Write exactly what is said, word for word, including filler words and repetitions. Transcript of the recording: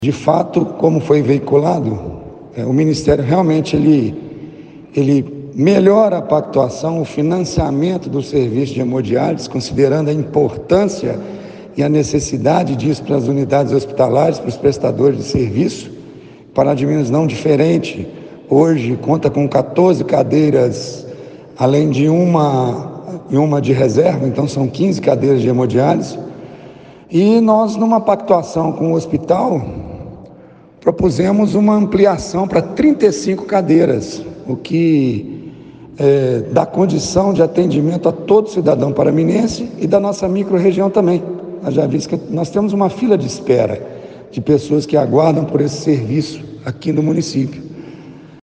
De fato, como foi veiculado, é, o Ministério realmente ele, ele melhora a pactuação, o financiamento do serviço de hemodiálise, considerando a importância e a necessidade disso para as unidades hospitalares, para os prestadores de serviço. Pará de Minas não diferente, hoje conta com quatorze cadeiras, além de uma, uma de reserva, então são quinze cadeiras de hemodiálise. E nós, numa pactuação com o hospital, propusemos uma ampliação para trinta e cinco cadeiras, o que é, dá condição de atendimento a todo cidadão paraminense e da nossa micro-região também. Nós já vimos que nós temos uma fila de espera de pessoas que aguardam por esse serviço aqui no município.